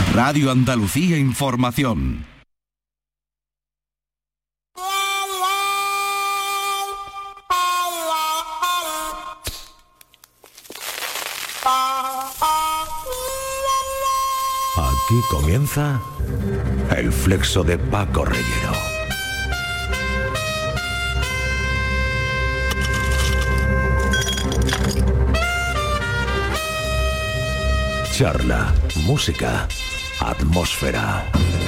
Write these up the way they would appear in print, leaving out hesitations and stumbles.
Radio Andalucía Información. Aquí comienza el flexo de Paco Reyero. Charla, música, atmósfera.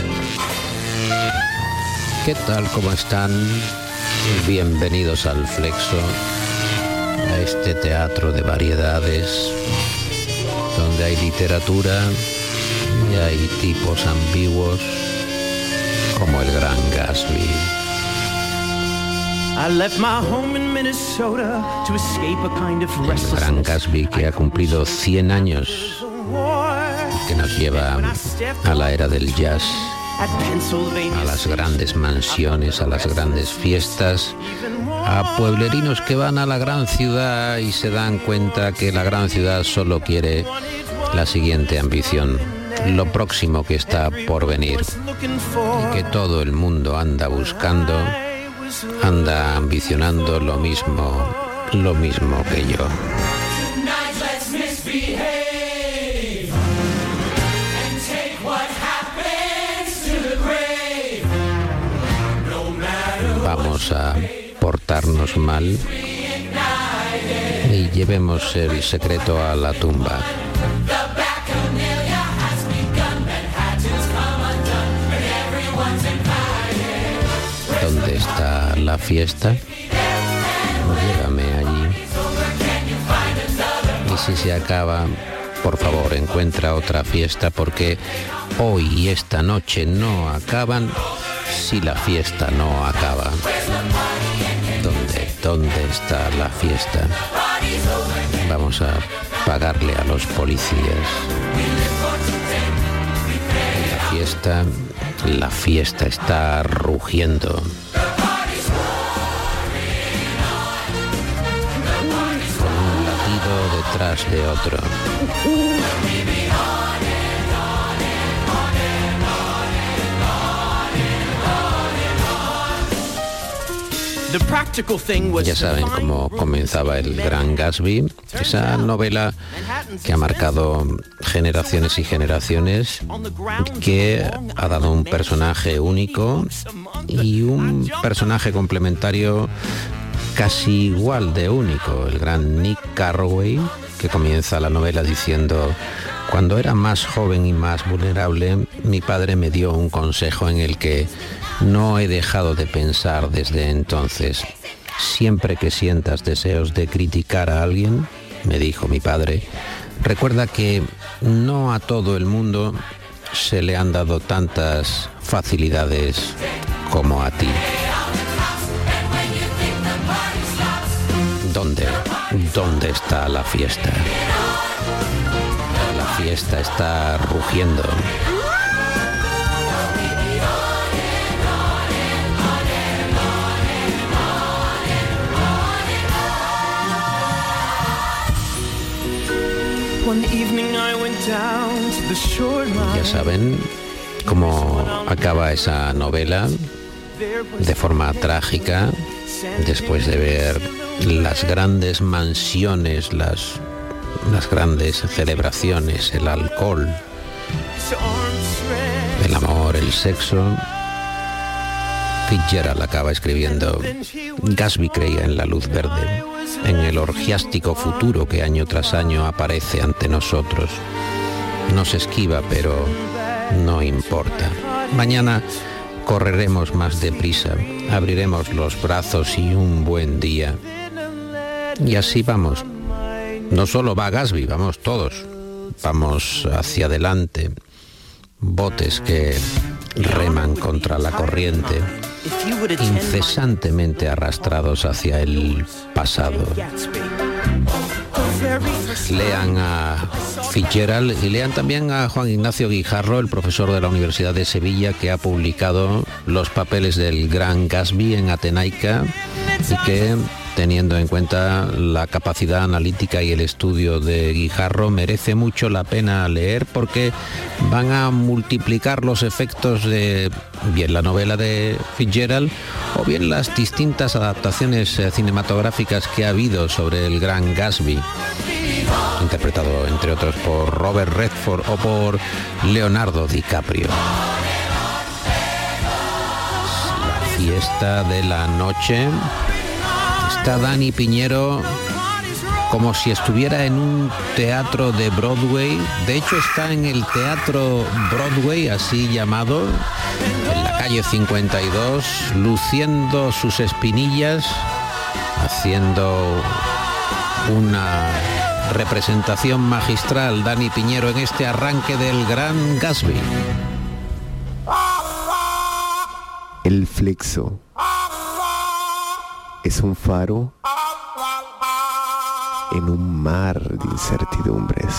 ¿Qué tal? ¿Cómo están? Bienvenidos al Flexo, a este teatro de variedades, donde hay literatura y hay tipos ambiguos como el Gran Gatsby. El Gran Gatsby, que ha cumplido 100 años, que nos lleva a la era del jazz, a las grandes mansiones, a las grandes fiestas, a pueblerinos que van a la gran ciudad y se dan cuenta que la gran ciudad solo quiere la siguiente ambición, lo próximo que está por venir, y que todo el mundo anda buscando, anda ambicionando lo mismo que yo. Vamos a portarnos mal y llevemos el secreto a la tumba. ¿Dónde está la fiesta? Llévame allí. Y si se acaba, por favor, encuentra otra fiesta, porque hoy y esta noche no acaban si la fiesta no acaba. ¿Dónde está la fiesta? Vamos a pagarle a los policías. La fiesta está rugiendo. Con un latido detrás de otro. Ya saben cómo comenzaba el Gran Gatsby, esa novela que ha marcado generaciones y generaciones, que ha dado un personaje único y un personaje complementario casi igual de único, el gran Nick Carraway, que comienza la novela diciendo: cuando era más joven y más vulnerable, mi padre me dio un consejo en el que no he dejado de pensar desde entonces. Siempre que sientas deseos de criticar a alguien, me dijo mi padre, recuerda que no a todo el mundo se le han dado tantas facilidades como a ti. ¿Dónde está la fiesta? La fiesta está rugiendo. Ya saben cómo acaba esa novela, de forma trágica, después de ver las grandes mansiones, las grandes celebraciones, el alcohol, el amor, el sexo. Fitzgerald acaba escribiendo: Gatsby creía en la luz verde, en el orgiástico futuro que año tras año aparece ante nosotros. Nos esquiva, pero no importa. Mañana correremos más deprisa, abriremos los brazos y un buen día. Y así vamos. No solo va Gatsby, vamos todos. Vamos hacia adelante. Botes que reman contra la corriente, incesantemente arrastrados hacia el pasado. Lean a Fitzgerald y lean también a Juan Ignacio Guijarro, el profesor de la Universidad de Sevilla, que ha publicado los papeles del Gran Gatsby en Atenaica y que teniendo en cuenta la capacidad analítica y el estudio de Guijarro, merece mucho la pena leer porque van a multiplicar los efectos de bien la novela de Fitzgerald o bien las distintas adaptaciones cinematográficas que ha habido sobre el Gran Gatsby, interpretado entre otros por Robert Redford o por Leonardo DiCaprio. La fiesta de la noche. Está Dani Piñero como si estuviera en un teatro de Broadway. De hecho está en el Teatro Broadway, así llamado, en la calle 52, luciendo sus espinillas, haciendo una representación magistral. Dani Piñero en este arranque del Gran Gatsby. El flexo es un faro en un mar de incertidumbres.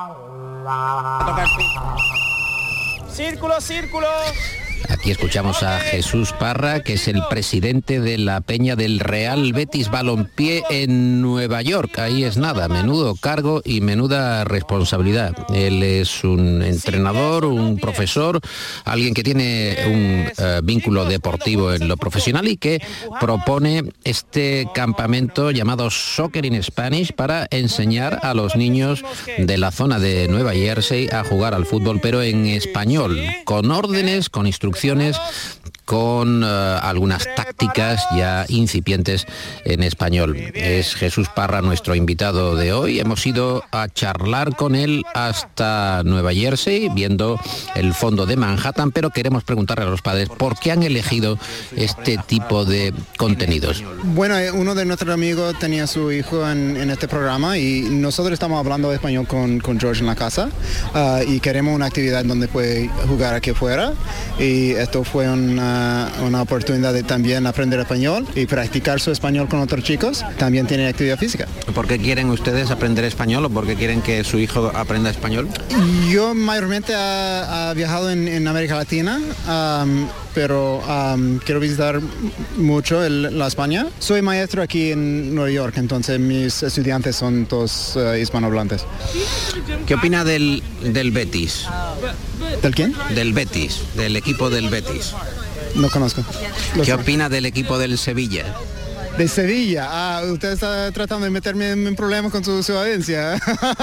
Círculo, círculo. Aquí escuchamos a Jesús Parra, que es el presidente de la peña del Real Betis Balompié en Nueva York. Ahí es nada, menudo cargo y menuda responsabilidad. Él es un entrenador, un profesor, alguien que tiene un vínculo deportivo en lo profesional y que propone este campamento llamado Soccer in Spanish para enseñar a los niños de la zona de Nueva Jersey a jugar al fútbol, pero en español, con órdenes, con instrucciones, con algunas tácticas ya incipientes en español. Es Jesús Parra nuestro invitado de hoy. Hemos ido a charlar con él hasta Nueva Jersey, viendo el fondo de Manhattan, pero queremos preguntarle a los padres por qué han elegido este tipo de contenidos. Bueno, uno de nuestros amigos tenía su hijo en este programa y nosotros estamos hablando español con George en la casa y queremos una actividad donde puede jugar aquí afuera, y esto fue una oportunidad de también aprender español y practicar su español con otros chicos. También tiene actividad física. ¿Por qué quieren ustedes aprender español o por qué quieren que su hijo aprenda español? Yo mayormente he viajado en América Latina, pero quiero visitar mucho la España. Soy maestro aquí en Nueva York, entonces mis estudiantes son todos hispanohablantes. ¿Qué opina del Betis? ¿Del quién? Del Betis, del equipo del Betis. No conozco. ¿Qué opina del equipo del Sevilla? De Sevilla. Usted está tratando de meterme en problemas con su audiencia.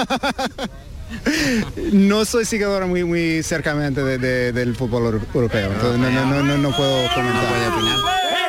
No soy seguidora muy cercamente del fútbol europeo, entonces no puedo comentar. No puede opinar.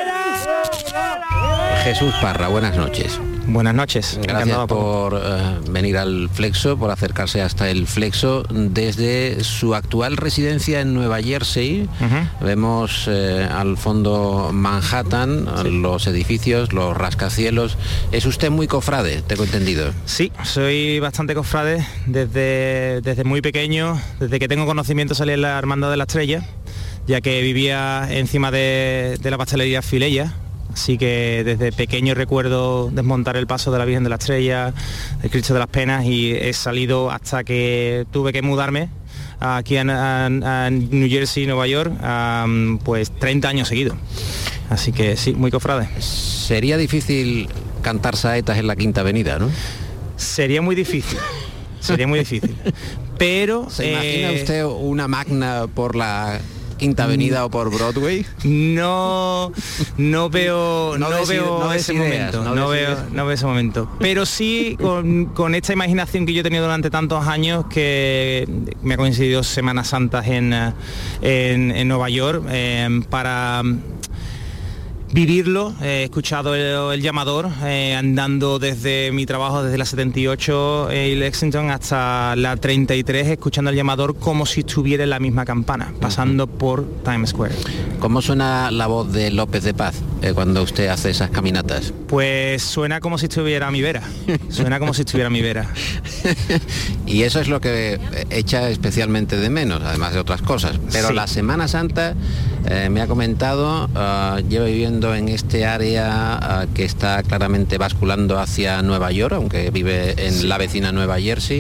Jesús Parra, buenas noches. Buenas noches. Gracias por venir al Flexo, por acercarse hasta el Flexo. Desde su actual residencia en Nueva Jersey, vemos al fondo Manhattan, sí, los edificios, los rascacielos. ¿Es usted muy cofrade, tengo entendido? Sí, soy bastante cofrade desde muy pequeño. Desde que tengo conocimiento salí en la Hermandad de la Estrella, ya que vivía encima de la pastelería Filella. Así que desde pequeño recuerdo desmontar el paso de la Virgen de la Estrella, el Cristo de las Penas, y he salido hasta que tuve que mudarme aquí a New Jersey, Nueva York, pues 30 años seguidos. Así que sí, muy cofrade. Sería difícil cantar saetas en la Quinta Avenida, ¿no? Sería muy difícil. Sería muy difícil. Pero ¿se imagina usted una magna por la Quinta Avenida o por Broadway? No veo ese momento. Pero sí con esta imaginación que yo he tenido durante tantos años, que me ha coincidido Semanas Santas en Nueva York, para vivirlo. He escuchado el llamador andando desde mi trabajo desde la 78 y Lexington hasta la 33, escuchando el llamador como si estuviera en la misma campana, pasando por Times Square. ¿Cómo suena la voz de López de Paz cuando usted hace esas caminatas? Pues suena como si estuviera a mi vera. Suena como si estuviera a mi vera. Y eso es lo que echa especialmente de menos, además de otras cosas. Pero sí, la Semana Santa, me ha comentado, lleva viviendo en este área que está claramente basculando hacia Nueva York, aunque vive en la vecina Nueva Jersey.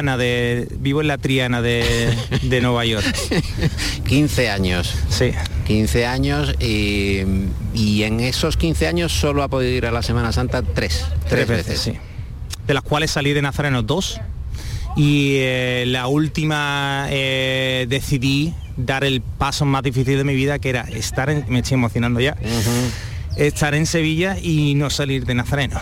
Vivo en la Triana de Nueva York. 15 años. Sí. 15 años y en esos 15 años solo ha podido ir a la Semana Santa tres veces. Sí. De las cuales salí de Nazareno 2 y la última decidí dar el paso más difícil de mi vida, que era me estoy emocionando ya, estar en Sevilla y no salir de Nazareno.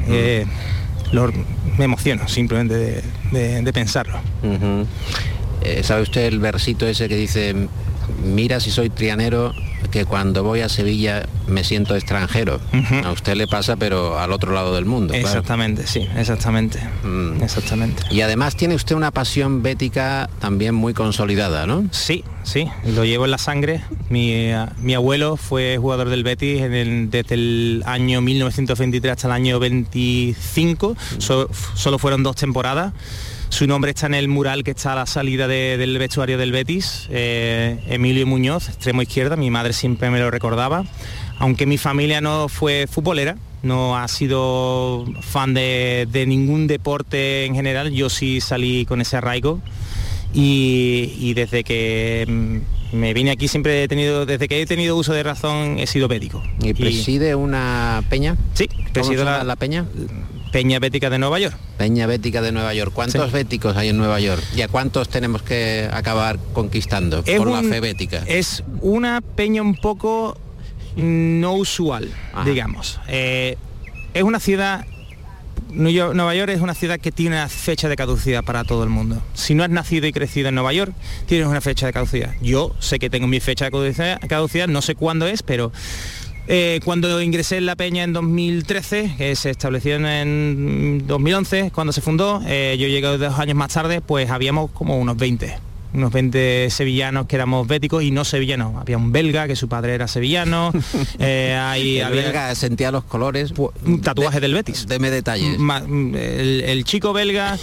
Me emociono simplemente de pensarlo. ¿Sabe usted el versito ese que dice: mira si soy trianero, que cuando voy a Sevilla me siento extranjero? A usted le pasa, pero al otro lado del mundo. Exactamente, claro. Sí, exactamente. Exactamente. Y además tiene usted una pasión bética también muy consolidada, ¿no? Sí, lo llevo en la sangre. Mi abuelo fue jugador del Betis desde el año 1923 hasta el año 25. Solo fueron 2 temporadas. Su nombre está en el mural que está a la salida del vestuario del Betis, Emilio Muñoz, extremo izquierda. Mi madre siempre me lo recordaba. Aunque mi familia no fue futbolera, no ha sido fan de ningún deporte en general, yo sí salí con ese arraigo. Y desde que me vine aquí desde que he tenido uso de razón, he sido bético. ¿Y preside una peña? Sí, presido la peña. Peña Bética de Nueva York. Peña Bética de Nueva York. ¿Cuántos béticos hay en Nueva York? ¿Y a cuántos tenemos que acabar conquistando por la fe bética? Es una peña un poco no usual, digamos. Es una ciudad... Nueva York es una ciudad que tiene una fecha de caducidad para todo el mundo. Si no has nacido y crecido en Nueva York, tienes una fecha de caducidad. Yo sé que tengo mi fecha de caducidad, no sé cuándo es, pero cuando ingresé en la peña en 2013, que se estableció en 2011, cuando se fundó, yo llegué 2 años más tarde, pues habíamos como unos 20 sevillanos que éramos béticos y no sevillanos. Había un belga que su padre era sevillano. El belga sentía los colores. Un tatuaje del Betis. Deme detalles. El chico belga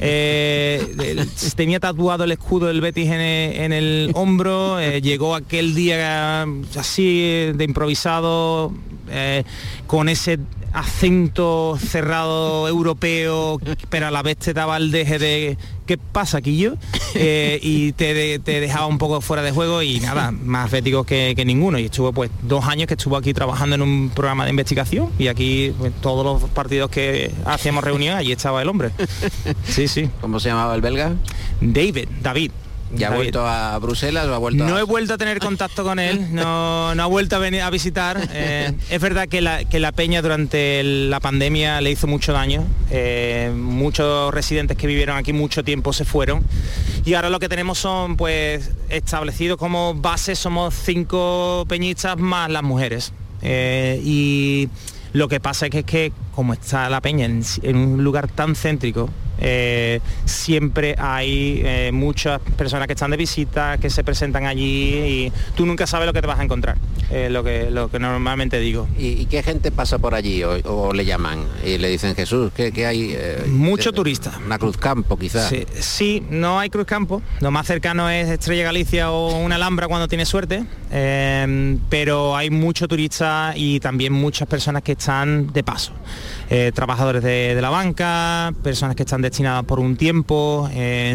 tenía tatuado el escudo del Betis en el hombro. Llegó aquel día así de improvisado, con ese acento cerrado europeo, pero a la vez te daba el deje de ¿qué pasa, Quillo? Y te dejaba un poco fuera de juego y nada, más bético que ninguno. Y estuvo pues 2 años que estuvo aquí trabajando en un programa de investigación y aquí pues, todos los partidos que hacíamos reunión, allí estaba el hombre. Sí. ¿Cómo se llamaba el belga? David. ¿Ya ha vuelto a Bruselas o ha vuelto No he vuelto a tener contacto con él, no ha vuelto a venir a visitar. Es verdad que la peña durante la pandemia le hizo mucho daño. Muchos residentes que vivieron aquí mucho tiempo se fueron. Y ahora lo que tenemos son, pues, establecidos como base, somos 5 peñistas más las mujeres. Y lo que pasa es que como está la peña en un lugar tan céntrico, siempre hay muchas personas que están de visita, que se presentan allí y tú nunca sabes lo que te vas a encontrar, lo que normalmente digo. ¿Y qué gente pasa por allí o le llaman y le dicen Jesús? ¿Qué hay? Mucho turista. Una Cruzcampo quizás. Sí, no hay Cruzcampo, lo más cercano es Estrella Galicia o una Alhambra cuando tienes suerte, pero hay mucho turista y también muchas personas que están de paso. Trabajadores de la banca, personas que están destinadas por un tiempo,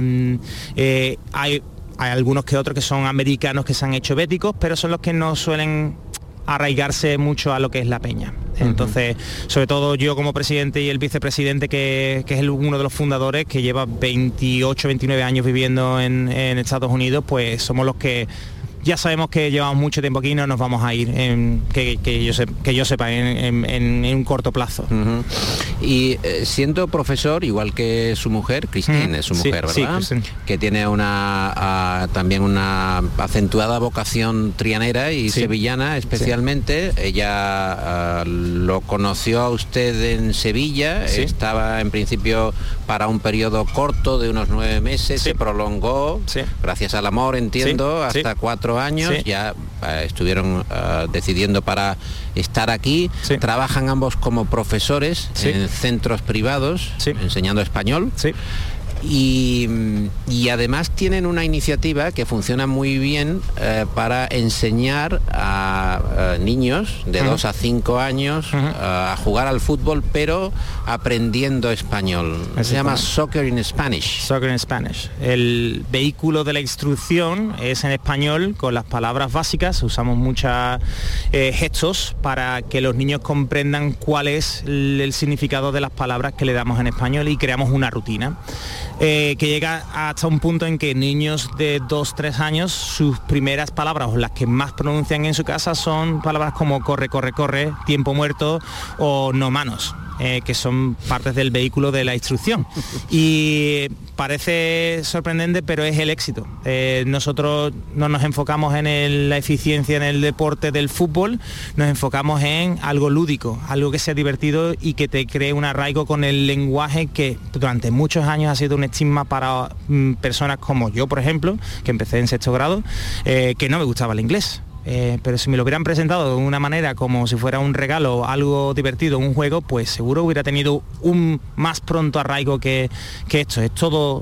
hay algunos que otros que son americanos que se han hecho béticos, pero son los que no suelen arraigarse mucho a lo que es la peña. Entonces, sobre todo yo como presidente y el vicepresidente, que es uno de los fundadores, que lleva 28, 29 años viviendo en Estados Unidos, pues somos los que ya sabemos que llevamos mucho tiempo aquí y no nos vamos a ir, que yo sepa, en un corto plazo. Y siendo profesor, igual que su mujer, Cristina es su mujer, ¿verdad? Sí, que tiene también una acentuada vocación trianera y sevillana especialmente. Ella lo conoció a usted en Sevilla, estaba en principio para un periodo corto de unos 9 meses, se prolongó, gracias al amor, entiendo, hasta 4 años, ya estuvieron decidiendo para estar aquí. Trabajan ambos como profesores en centros privados, enseñando español. Y además tienen una iniciativa que funciona muy bien para enseñar a niños de 2 a 5 años a jugar al fútbol, pero aprendiendo español. Se llama Soccer in Spanish. Soccer in Spanish. El vehículo de la instrucción es en español con las palabras básicas. Usamos muchos gestos para que los niños comprendan cuál es el significado de las palabras que le damos en español, y creamos una rutina que llega hasta un punto en que niños de 2-3 años, sus primeras palabras o las que más pronuncian en su casa son palabras como corre, corre, corre, tiempo muerto o no manos. Que son partes del vehículo de la instrucción. Y parece sorprendente, pero es el éxito. Nosotros no nos enfocamos en la eficiencia en el deporte del fútbol, nos enfocamos en algo lúdico, algo que sea divertido y que te cree un arraigo con el lenguaje, que durante muchos años ha sido un estigma para personas como yo, por ejemplo, que empecé en 6º grado, que no me gustaba el inglés. Pero si me lo hubieran presentado de una manera como si fuera un regalo, algo divertido, un juego, pues seguro hubiera tenido un más pronto arraigo que esto. Es todo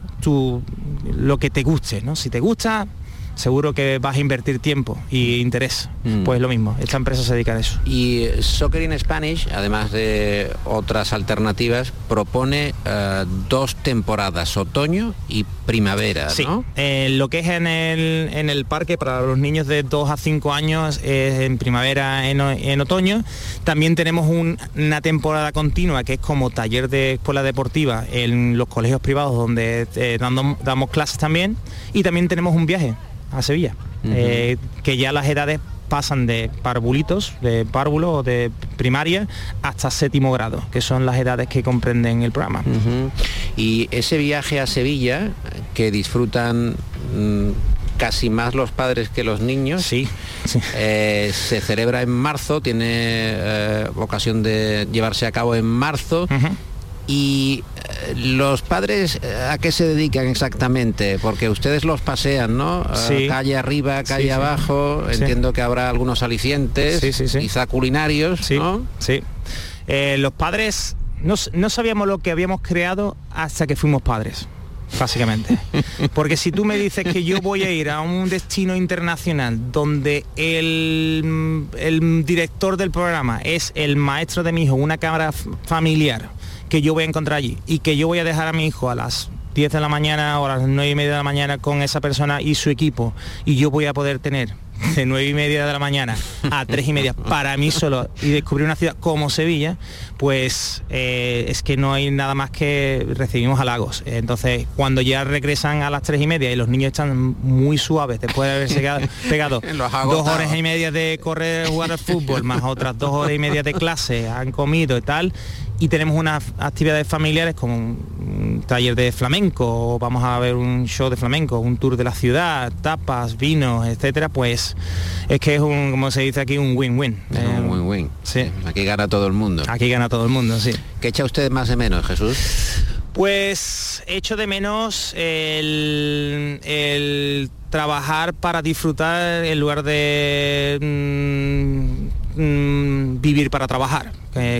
lo que te guste, ¿no? Si te gusta, seguro que vas a invertir tiempo y interés. Pues lo mismo, esta empresa se dedica a eso. Y Soccer in Spanish, además de otras alternativas, propone 2 temporadas, otoño y primavera, sí, ¿no? Lo que es en el parque para los niños de 2 a 5 años es en primavera, en otoño. También tenemos una temporada continua que es como taller de escuela deportiva en los colegios privados, donde damos clases también. Y también tenemos un viaje a Sevilla, que ya las edades pasan de parvulitos, de párvulo o de primaria, hasta 7º grado, que son las edades que comprenden el programa. Y ese viaje a Sevilla, que disfrutan casi más los padres que los niños, sí. Se celebra en marzo, tiene ocasión de llevarse a cabo en marzo. ¿Y los padres a qué se dedican exactamente? Porque ustedes los pasean, ¿no? Sí. Calle arriba, calle abajo, entiendo que habrá algunos alicientes, quizá culinarios, ¿no? Sí. Los padres no sabíamos lo que habíamos creado hasta que fuimos padres, básicamente. Porque si tú me dices que yo voy a ir a un destino internacional donde el director del programa es el maestro de mi hijo, una cámara familiar que yo voy a encontrar allí, y que yo voy a dejar a mi hijo a las 10 de la mañana o a las 9:30 de la mañana con esa persona y su equipo, y yo voy a poder tener de 9:30 de la mañana a 3:30 para mí solo y descubrir una ciudad como Sevilla, pues es que no hay nada más que recibimos halagos. Entonces, cuando ya regresan a las 3:30 y los niños están muy suaves después de haberse pegado 2 horas y media de correr, jugar al fútbol, más otras 2 horas y media de clase, han comido y tal, y tenemos unas actividades familiares como un taller de flamenco, o vamos a ver un show de flamenco, un tour de la ciudad, tapas, vinos, etcétera, pues es que es como se dice aquí, un win-win. Un win-win. Sí. Aquí gana todo el mundo. Aquí gana todo el mundo, sí. ¿Qué echa usted más de menos, Jesús? Pues echo de menos el trabajar para disfrutar en lugar de vivir para trabajar.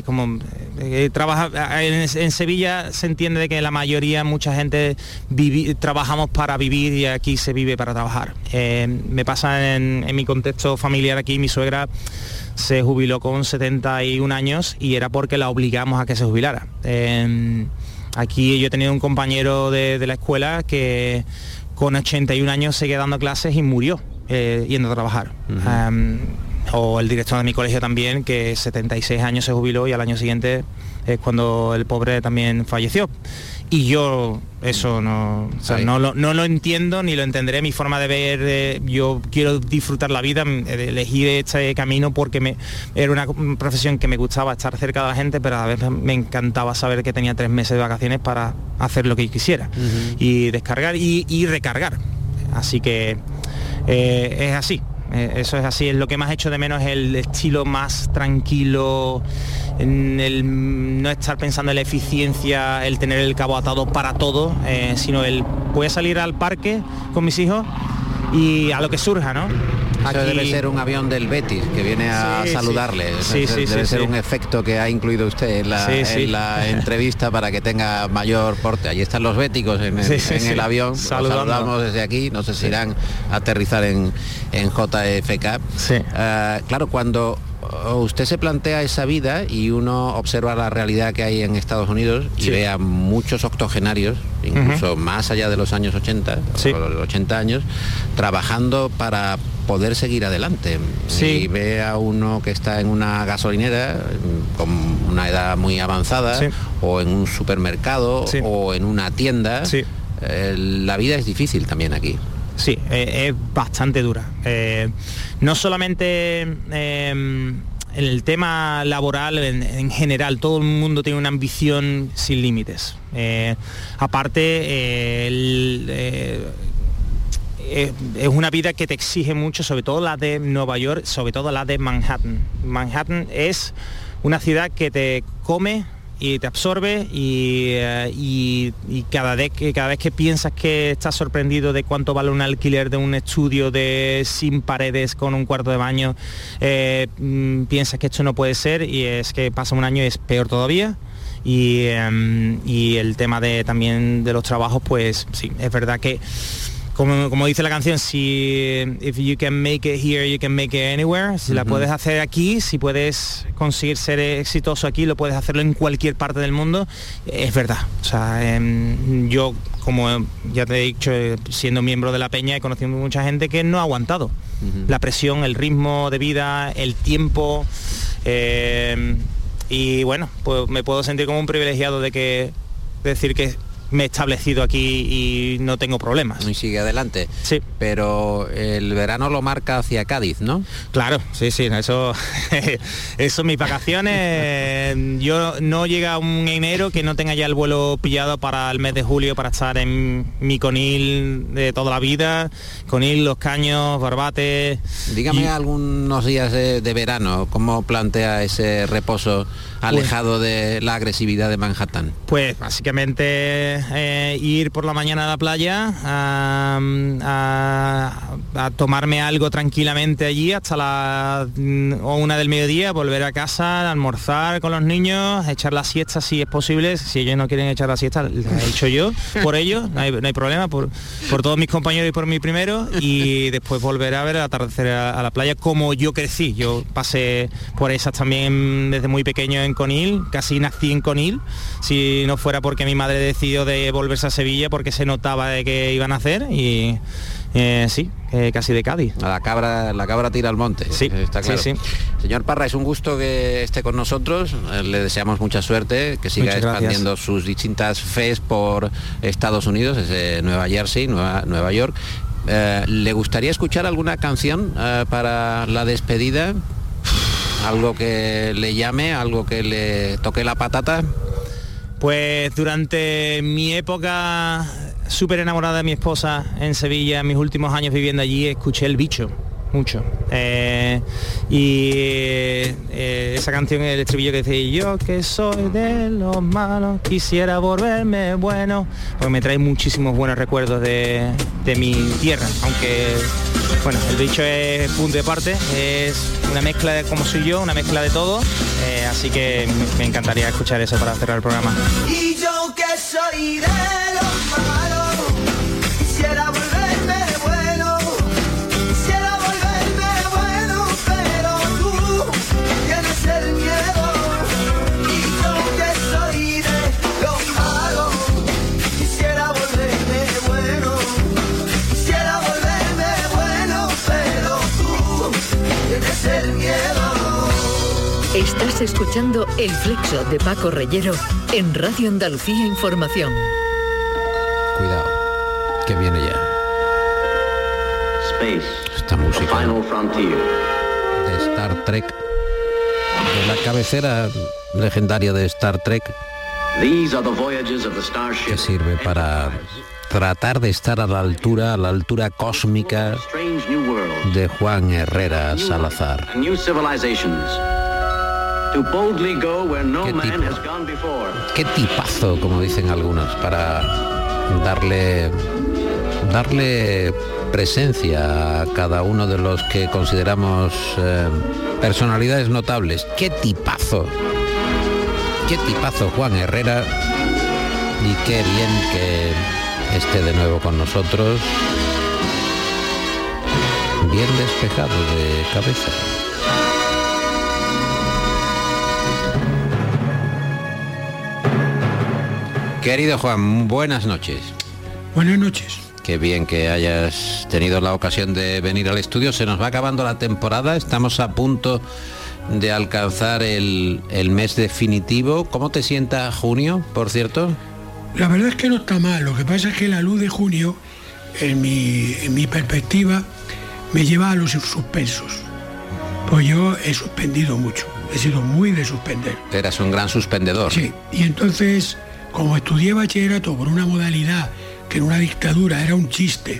En Sevilla se entiende de que la mayoría, mucha gente trabajamos para vivir, y aquí se vive para trabajar. Me pasa en mi contexto familiar aquí, mi suegra se jubiló con 71 años y era porque la obligamos a que se jubilara. Aquí yo he tenido un compañero de la escuela que con 81 años seguía dando clases y murió yendo a trabajar. O el director de mi colegio también, que 76 años se jubiló y al año siguiente es cuando el pobre también falleció. Y yo eso no lo entiendo ni lo entenderé. Mi forma de ver, yo quiero disfrutar la vida, elegí este camino porque era una profesión que me gustaba, estar cerca de la gente, pero a la vez me encantaba saber que tenía 3 meses de vacaciones para hacer lo que quisiera y descargar y recargar. Así que es así. Eso es así, es lo que más echo de menos, es el estilo más tranquilo, el no estar pensando en la eficiencia, el tener el cabo atado para todo, sino el voy a salir al parque con mis hijos y a lo que surja, ¿no? Eso debe ser un avión del Betis que viene a saludarle. Debe ser un efecto que ha incluido usted en la entrevista para que tenga mayor porte. Allí están los béticos en el avión. Saludamos desde aquí. No sé si irán a aterrizar en JFK. Claro, cuando usted se plantea esa vida y uno observa la realidad que hay en Estados Unidos y ve a muchos octogenarios, incluso más allá de los años 80, o los 80 años, trabajando para poder seguir adelante. Y ve a uno que está en una gasolinera con una edad muy avanzada, o en un supermercado, o en una tienda. La vida es difícil también aquí. Sí, es bastante dura. No solamente en el tema laboral, en general, todo el mundo tiene una ambición sin límites. Aparte, es una vida que te exige mucho, sobre todo la de Nueva York, sobre todo la de Manhattan. Manhattan es una ciudad que te come y te absorbe y cada vez que piensas que estás sorprendido de cuánto vale un alquiler de un estudio sin paredes con un cuarto de baño, piensas que esto no puede ser, y es que pasa un año y es peor todavía. Y el tema también de los trabajos, pues sí, es verdad que como dice la canción, if you can make it here, you can make it anywhere. Si la puedes hacer aquí, si puedes conseguir ser exitoso aquí, lo puedes hacerlo en cualquier parte del mundo. Es verdad. O sea, yo, como ya te he dicho, siendo miembro de la Peña, he conocido mucha gente que no ha aguantado la presión, el ritmo de vida, el tiempo. Y bueno, pues me puedo sentir como un privilegiado de decir que me he establecido aquí y no tengo problemas. Y sigue adelante. Sí. Pero el verano lo marca hacia Cádiz, ¿no? Claro, sí, eso mis vacaciones. Yo no llega un enero que no tenga ya el vuelo pillado para el mes de julio, para estar en mi Conil de toda la vida. Conil, Los Caños, Barbate. Dígame algunos días de verano, ¿cómo plantea ese reposo alejado de la agresividad de Manhattan? Pues básicamente ir por la mañana a la playa a tomarme algo tranquilamente allí hasta la 1 del mediodía, volver a casa, almorzar con los niños, echar la siesta si es posible. Si ellos no quieren echar la siesta, la he hecho yo por ellos, no hay problema, por todos mis compañeros y por mí primero, y después volver a ver el atardecer a la playa como yo crecí. Yo pasé por esas también desde muy pequeño en Conil, casi nací en Conil, si no fuera porque mi madre decidió de volverse a Sevilla porque se notaba de que iban a hacer, y casi de Cádiz. La cabra tira al monte. Sí, está claro. Sí. Señor Parra, es un gusto que esté con nosotros. Le deseamos mucha suerte, que siga expandiendo sus distintas fes por Estados Unidos, desde Nueva Jersey, Nueva York. ¿Le gustaría escuchar alguna canción para la despedida? ¿Algo que le llame, algo que le toque la patata? Pues durante mi época súper enamorada de mi esposa en Sevilla, mis últimos años viviendo allí, escuché El Bicho mucho. Esa canción, el estribillo que dice: yo que soy de los malos, quisiera volverme bueno, porque me trae muchísimos buenos recuerdos de mi tierra, aunque bueno, El Bicho es punto de parte, es una mezcla de como soy yo, una mezcla de todo, así que me encantaría escuchar eso para cerrar el programa. Y yo que soy de los malos, quisiera volverme bueno, quisiera volverme bueno, pero tú tienes el miedo. Y yo que soy de los malos, quisiera volverme bueno, quisiera volverme bueno, pero tú tienes el miedo. Estás escuchando El Flexo de Paco Reyero en Radio Andalucía Información. Cuidado, que viene ya. Esta música de Star Trek, de la cabecera legendaria de Star Trek, que sirve para tratar de estar a la altura cósmica de Juan Herrera Salazar. Qué tipazo, como dicen algunos, para darle darle presencia a cada uno de los que consideramos personalidades notables. ¡Qué tipazo! ¡Qué tipazo Juan Herrera! Y qué bien que esté de nuevo con nosotros, bien despejado de cabeza. Querido Juan, buenas noches. Buenas noches. Qué bien que hayas tenido la ocasión de venir al estudio. Se nos va acabando la temporada, estamos a punto de alcanzar el mes definitivo. ¿Cómo te sienta junio, por cierto? La verdad es que no está mal. Lo que pasa es que la luz de junio, en mi perspectiva, me lleva a los suspensos. Pues yo he suspendido mucho. He sido muy de suspender. Eras un gran suspendedor. Sí, y entonces, como estudié bachillerato por una modalidad que en una dictadura era un chiste,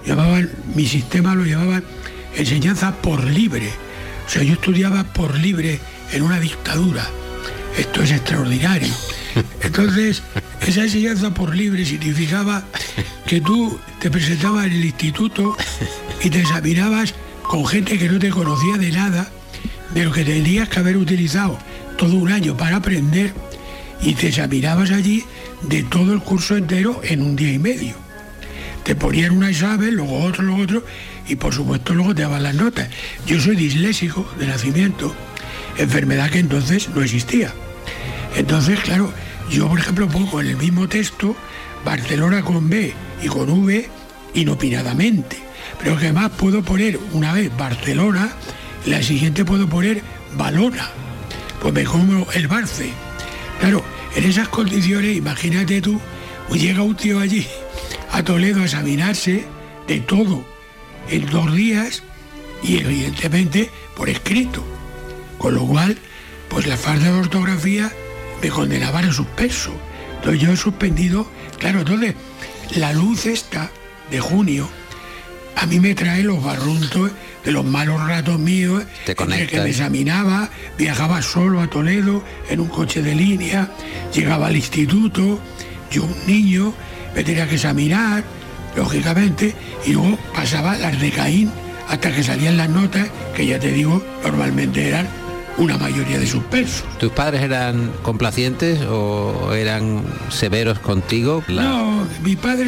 mi sistema lo llamaban enseñanza por libre. O sea, yo estudiaba por libre en una dictadura. Esto es extraordinario. Entonces, esa enseñanza por libre significaba que tú te presentabas en el instituto y te examinabas con gente que no te conocía de nada, de lo que tenías que haber utilizado todo un año para aprender, y te examinabas allí de todo el curso entero en un día y medio. Te ponían un examen, luego otro, y por supuesto luego te daban las notas. Yo soy disléxico de nacimiento, enfermedad que entonces no existía. Entonces, claro, yo por ejemplo pongo en el mismo texto Barcelona con B y con V inopinadamente, pero que además puedo poner una vez Barcelona, la siguiente puedo poner Balona, pues me como el Barce. Claro, en esas condiciones, imagínate tú, llega un tío allí a Toledo a examinarse de todo en 2 días y evidentemente por escrito, con lo cual pues la falta de ortografía me condenaban a suspenso. Entonces yo he suspendido, claro, entonces la luz esta de junio a mí me trae los barruntos de los malos ratos míos, en el que me examinaba, viajaba solo a Toledo en un coche de línea, llegaba al instituto, yo un niño, me tenía que examinar, lógicamente, y luego pasaba las de Caín hasta que salían las notas, que ya te digo, normalmente eran una mayoría de suspensos. ¿Tus padres eran complacientes o eran severos contigo? No, mi padre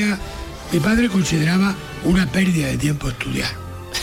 consideraba una pérdida de tiempo estudiar.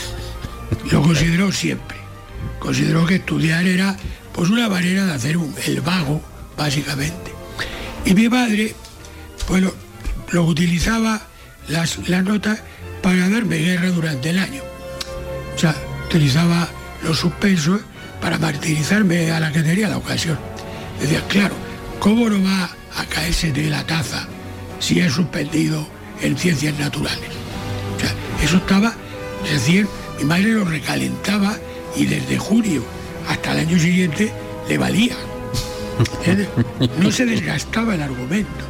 Lo consideró siempre. Consideró que estudiar era pues una manera de hacer el vago, básicamente. Y mi padre pues lo utilizaba las notas para darme guerra durante el año. O sea, utilizaba los suspensos para martirizarme a la que tenía la ocasión. Decía, claro, ¿cómo no va a caerse de la taza si es suspendido en ciencias naturales? O sea, eso estaba recién, mi madre lo recalentaba y desde junio hasta el año siguiente le valía. ¿Entiendes? No se desgastaba el argumento.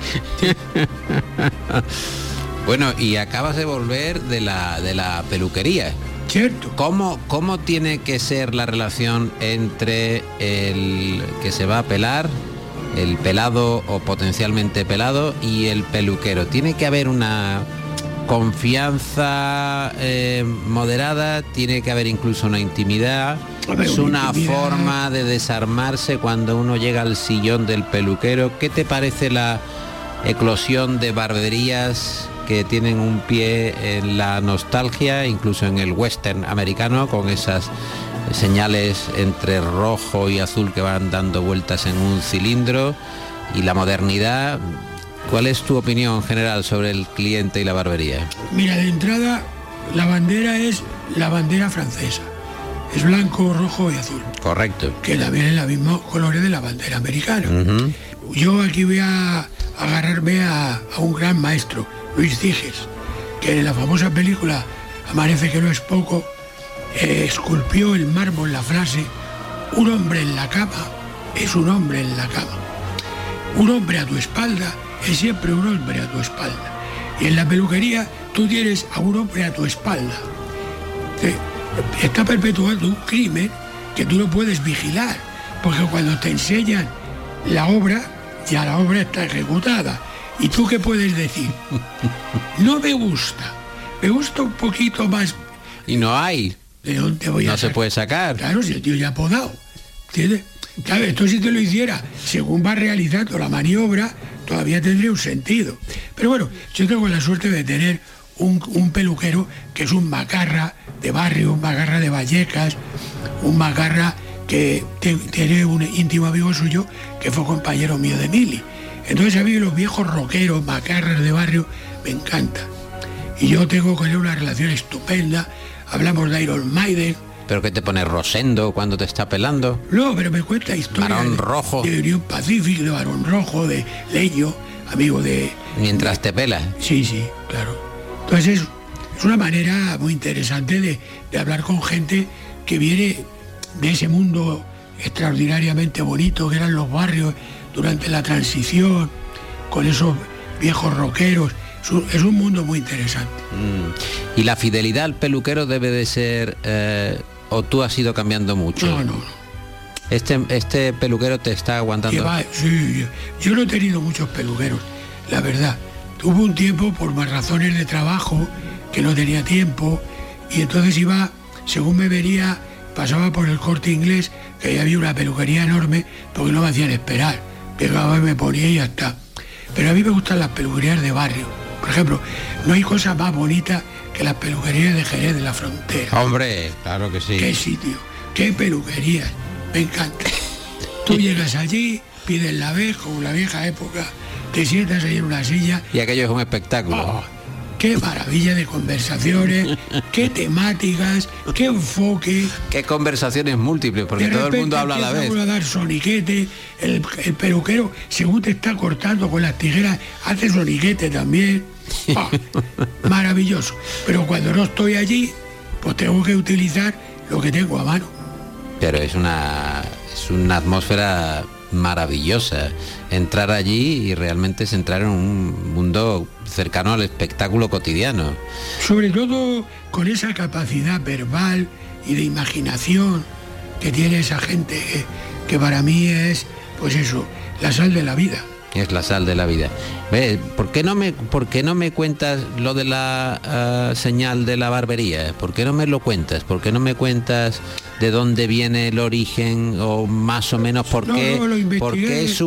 Bueno, y acabas de volver de la peluquería. Cierto. ¿Cómo tiene que ser la relación entre el que se va a pelar, el pelado o potencialmente pelado, y el peluquero? ¿Tiene que haber una confianza moderada? ¿Tiene que haber incluso una intimidad? ¿Es una forma de desarmarse cuando uno llega al sillón del peluquero? ¿Qué te parece la eclosión de barberías que tienen un pie en la nostalgia, incluso en el western americano, con esas señales entre rojo y azul que van dando vueltas en un cilindro, y la modernidad? ¿Cuál es tu opinión general sobre el cliente y la barbería? Mira, de entrada, la bandera es la bandera francesa. Es blanco, rojo y azul. Correcto. Que también es los mismos colores de la bandera americana. Yo aquí voy a agarrarme a un gran maestro, Luis Ciges, que en la famosa película Amanece que no es poco, esculpió en mármol la frase: un hombre en la cama es un hombre en la cama. Un hombre a tu espalda es siempre un hombre a tu espalda. Y en la peluquería tú tienes a un hombre a tu espalda. Está perpetuando un crimen que tú no puedes vigilar, porque cuando te enseñan la obra, ya la obra está ejecutada. ¿Y tú qué puedes decir? No me gusta un poquito más. Y no hay. ¿De dónde voy a No se puede sacar. Claro, si el tío ya ha podado. ¿Entiendes? Claro, esto si te lo hiciera según va realizando la maniobra, todavía tendría un sentido. Pero bueno, yo tengo la suerte de tener un peluquero que es un macarra de barrio, un macarra de Vallecas, un macarra que tiene un íntimo amigo suyo que fue compañero mío de Mili. Entonces a mí los viejos rockeros, macarras de barrio, me encantan. Y yo tengo con él una relación estupenda, hablamos de Iron Maiden. ¿Pero qué te pone Rosendo cuando te está pelando? No, pero me cuenta historias Barón Rojo. de Unión Pacific, de Barón Rojo, de Leño, amigo de... Mientras te pelas. Sí, claro. Entonces es una manera muy interesante de hablar con gente que viene de ese mundo extraordinariamente bonito que eran los barrios durante la transición, con esos viejos rockeros. Es un mundo muy interesante. ¿Y la fidelidad al peluquero debe de ser, o tú has ido cambiando mucho? No. Este peluquero te está aguantando. Sí, yo no he tenido muchos peluqueros, la verdad. Tuve un tiempo por más razones de trabajo, que no tenía tiempo, y entonces iba, según me venía, pasaba por el Corte Inglés, que ahí había una peluquería enorme, porque no me hacían esperar. Llegaba y me ponía y ya está. Pero a mí me gustan las peluquerías de barrio. Por ejemplo, no hay cosa más bonita que las peluquerías de Jerez de la Frontera. Hombre, claro que sí. Qué sitio, qué peluquerías, me encanta. Tú llegas allí, pides la vez, como la vieja época, te sientas ahí en una silla. Y aquello es un espectáculo. Oh, qué maravilla de conversaciones, qué temáticas, qué enfoque. Qué conversaciones múltiples, porque todo el mundo habla a la vez. A dar soniquete, el peluquero, según te está cortando con las tijeras, hace soniquete también. Oh, maravilloso. Pero cuando no estoy allí, pues tengo que utilizar lo que tengo a mano. Pero es una atmósfera maravillosa entrar allí y realmente es entrar en un mundo cercano al espectáculo cotidiano. Sobre todo con esa capacidad verbal y de imaginación que tiene esa gente que para mí es, pues eso, la sal de la vida. Es la sal de la vida. ¿Ves? ¿Por qué no me cuentas lo de la señal de la barbería? ¿Por qué no me lo cuentas? ¿Por qué no me cuentas de dónde viene el origen o más o menos por qué es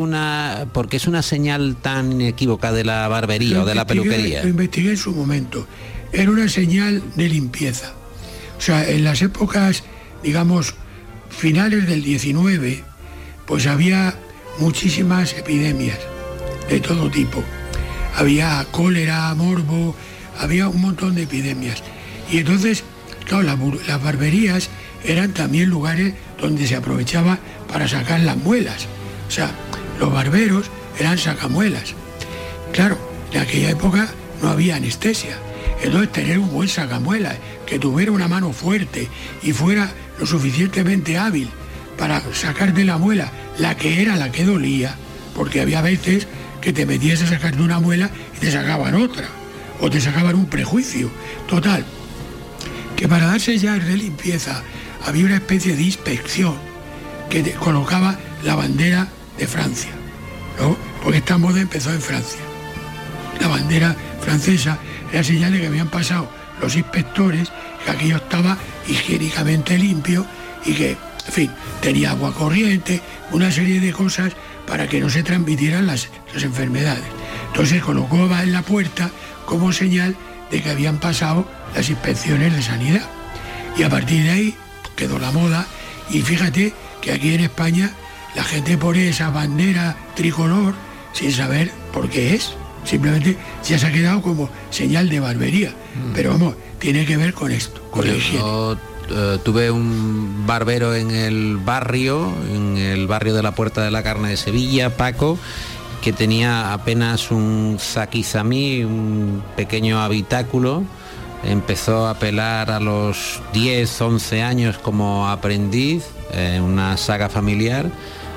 una señal tan inequívoca de la barbería o de la peluquería? Lo investigué en su momento. Era una señal de limpieza. O sea, en las épocas, digamos, finales del 19, pues había muchísimas epidemias de todo tipo. Había cólera, morbo, había un montón de epidemias. Y entonces, claro, las barberías eran también lugares donde se aprovechaba para sacar las muelas. O sea, los barberos eran sacamuelas. Claro, en aquella época no había anestesia. Entonces tener un buen sacamuelas, que tuviera una mano fuerte y fuera lo suficientemente hábil para sacarte la muela, la que dolía, porque había veces que te metías a sacarte una muela y te sacaban otra, o te sacaban un prejuicio. Total, que para darse ya de limpieza había una especie de inspección que te colocaba la bandera de Francia, ¿no? Porque esta moda empezó en Francia. La bandera francesa era señal de que habían pasado los inspectores, que aquello estaba higiénicamente limpio y que, en fin, tenía agua corriente, una serie de cosas para que no se transmitieran las enfermedades. Entonces colocaba en la puerta como señal de que habían pasado las inspecciones de sanidad. Y a partir de ahí quedó la moda, y fíjate que aquí en España la gente pone esa bandera tricolor sin saber por qué es. Simplemente ya se ha quedado como señal de barbería. Pero vamos, tiene que ver con esto, con la higiene. Tuve un barbero en el barrio de la Puerta de la Carne de Sevilla, Paco, que tenía apenas un zaquizamí, un pequeño habitáculo. Empezó a pelar a los 10, 11 años como aprendiz en una saga familiar.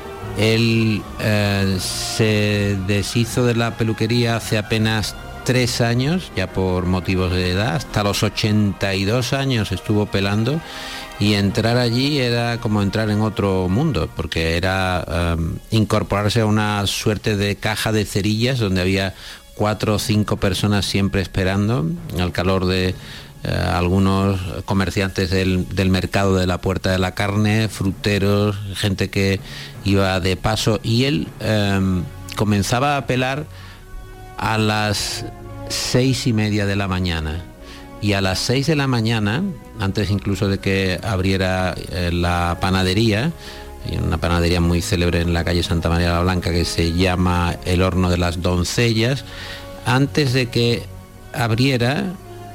Él se deshizo de la peluquería hace apenas 3 años, ya por motivos de edad. Hasta los 82 años estuvo pelando, y entrar allí era como entrar en otro mundo, porque era incorporarse a una suerte de caja de cerillas donde había 4 o 5 personas siempre esperando, al calor de algunos comerciantes del mercado de la Puerta de la Carne, fruteros, gente que iba de paso, y él comenzaba a pelar a las 6:30 de la mañana, y a las 6 de la mañana, antes incluso de que abriera la panadería, hay una panadería muy célebre en la calle Santa María la Blanca que se llama El Horno de las Doncellas, antes de que abriera,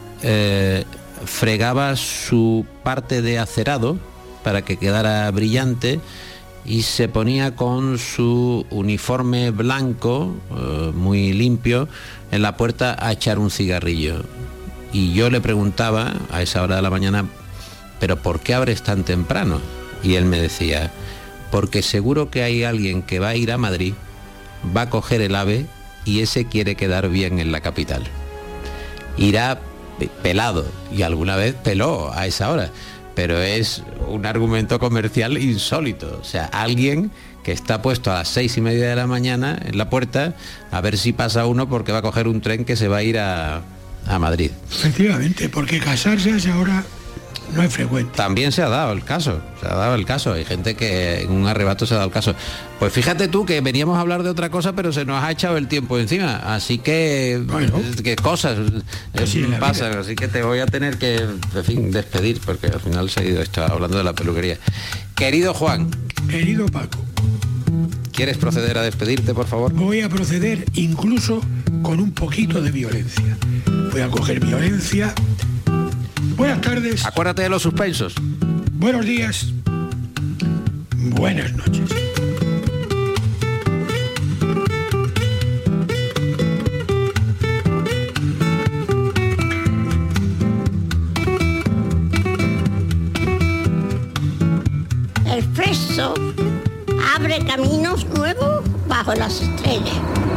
fregaba su parte de acerado para que quedara brillante, y se ponía con su uniforme blanco, muy limpio, en la puerta a echar un cigarrillo. Y yo le preguntaba a esa hora de la mañana, ¿pero por qué abres tan temprano? Y él me decía, porque seguro que hay alguien que va a ir a Madrid, va a coger el AVE y ese quiere quedar bien en la capital. Irá pelado, y alguna vez peló a esa hora, pero es un argumento comercial insólito. O sea, alguien que está puesto a las 6:30 de la mañana en la puerta a ver si pasa uno porque va a coger un tren que se va a ir a Madrid. Efectivamente, porque casarse a esa hora no es frecuente. También se ha dado el caso, hay gente que en un arrebato se ha dado el caso. Pues fíjate tú que veníamos a hablar de otra cosa, pero se nos ha echado el tiempo encima, así que, bueno, que cosas pasan, así que te voy a tener que, en fin, despedir, porque al final se ha ido esto hablando de la peluquería. Querido Juan. Querido Paco. ¿Quieres proceder a despedirte, por favor? Voy a proceder incluso con un poquito de violencia. Voy a coger violencia. Buenas tardes. Acuérdate de los suspensos. Buenos días. Buenas noches. El Flexo abre caminos nuevos bajo las estrellas.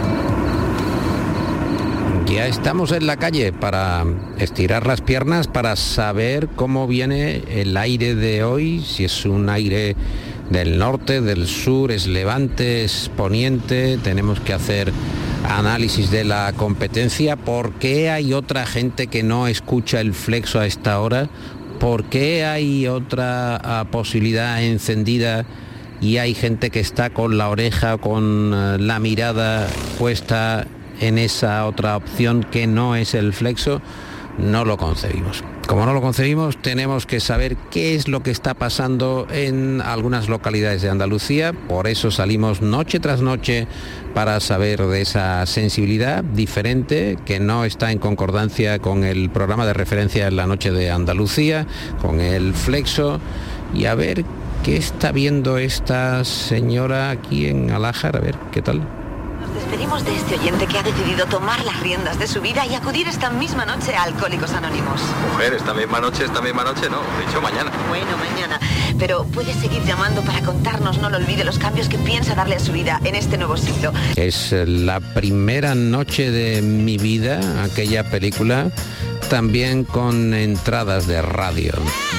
Ya estamos en la calle para estirar las piernas, para saber cómo viene el aire de hoy, si es un aire del norte, del sur, es levante, es poniente. Tenemos que hacer análisis de la competencia. ¿Por qué hay otra gente que no escucha el Flexo a esta hora? ¿Por qué hay otra posibilidad encendida y hay gente que está con la oreja, con la mirada puesta en esa otra opción que no es el Flexo? No lo concebimos. Como no lo concebimos, tenemos que saber qué es lo que está pasando en algunas localidades de Andalucía. Por eso salimos noche tras noche para saber de esa sensibilidad diferente que no está en concordancia con el programa de referencia en la noche de Andalucía, con el Flexo, y a ver qué está viendo esta señora aquí en Alájar. A ver, ¿qué tal? Despedimos de este oyente que ha decidido tomar las riendas de su vida y acudir esta misma noche a Alcohólicos Anónimos. Mujer, esta misma noche no, de hecho mañana. Bueno, mañana. Pero puede seguir llamando para contarnos, no lo olvide, los cambios que piensa darle a su vida en este nuevo siglo. Es la primera noche de mi vida, aquella película, también con entradas de radio.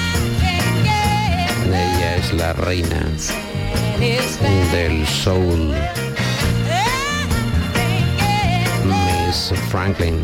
Ella es la reina del soul. Miss Franklin.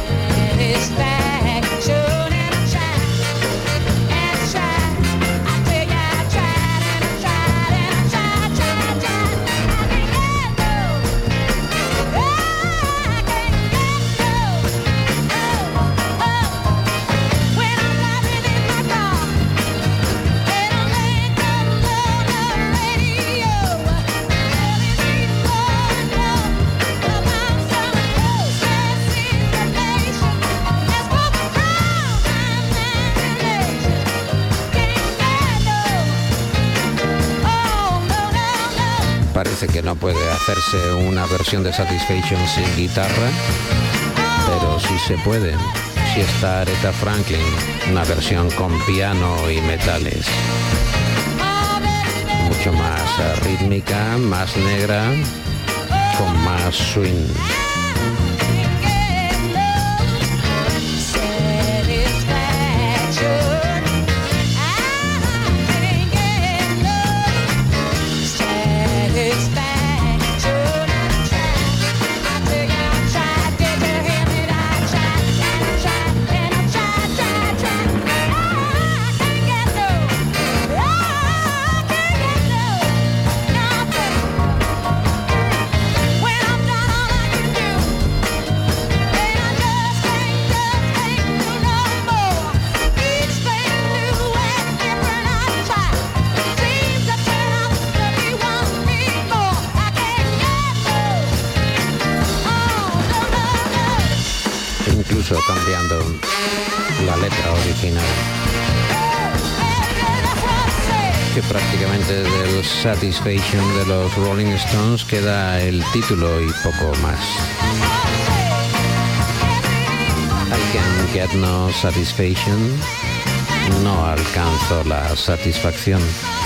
Parece que no puede hacerse una versión de Satisfaction sin guitarra, pero sí se puede. Sí está Aretha Franklin, una versión con piano y metales. Mucho más rítmica, más negra, con más swing. incluso cambiando la letra original. Que prácticamente del Satisfaction de los Rolling Stones queda el título y poco más. I can get no satisfaction. No alcanzo la satisfacción.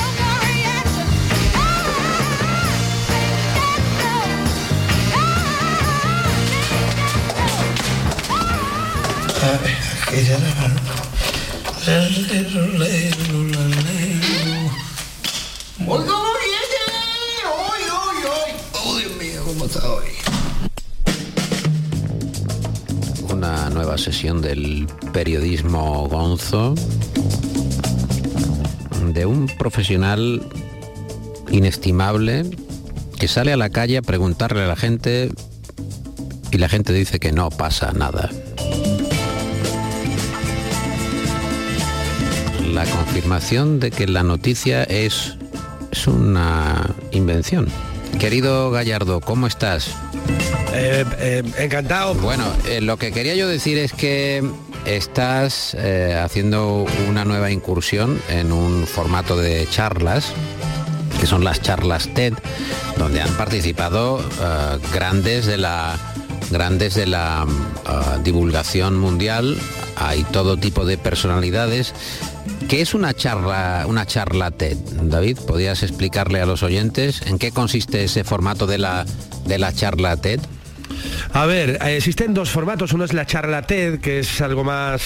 Una nueva sesión del periodismo gonzo de un profesional inestimable que sale a la calle a preguntarle a la gente y la gente dice que no pasa nada. La confirmación de que la noticia es una invención. Querido Gallardo, ¿cómo estás? Encantado. Bueno, lo que quería yo decir es que estás haciendo una nueva incursión en un formato de charlas, que son las charlas TED, donde han participado grandes de la divulgación mundial. Hay todo tipo de personalidades. ¿Qué es una charla TED, David? ¿Podrías explicarle a los oyentes en qué consiste ese formato de la charla TED? A ver, existen dos formatos. Uno es la charla TED, que es algo más...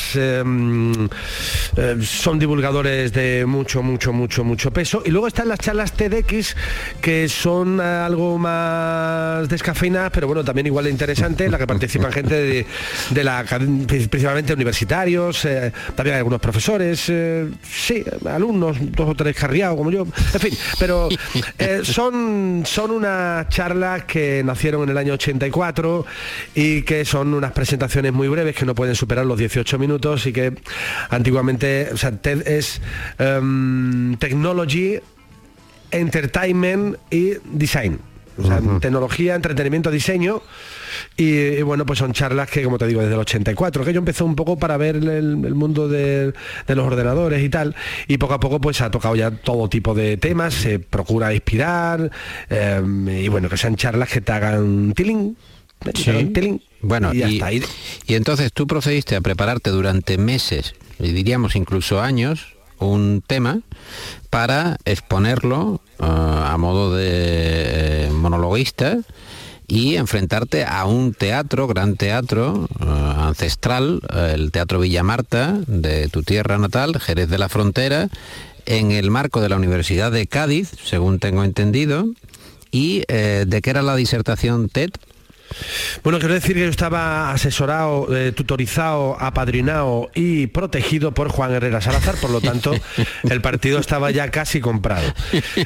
son divulgadores de mucho peso. Y luego están las charlas TEDx, que son algo más descafeinadas, pero bueno, también igual de interesante, en la que participan gente principalmente universitarios, también hay algunos profesores, sí, alumnos, 2 o 3 carriados como yo, en fin, pero son unas charlas que nacieron en el año 84 y que son unas presentaciones muy breves que no pueden superar los 18 minutos y que antiguamente, o sea, TED es Technology, Entertainment y Design. O sea, tecnología, entretenimiento, diseño y bueno, pues son charlas que, como te digo, desde el 84, que yo empecé un poco para ver el mundo de los ordenadores y tal, y poco a poco pues ha tocado ya todo tipo de temas, se procura inspirar y bueno, que sean charlas que te hagan tiling. Sí. Bueno, y entonces tú procediste a prepararte durante meses, y diríamos incluso años, un tema para exponerlo a modo de monologuista y enfrentarte a un teatro, gran teatro ancestral, el Teatro Villamarta de tu tierra natal, Jerez de la Frontera, en el marco de la Universidad de Cádiz, según tengo entendido. ¿Y de qué era la disertación TED? Bueno, quiero decir que yo estaba asesorado, tutorizado, apadrinado y protegido por Juan Herrera Salazar, por lo tanto el partido estaba ya casi comprado.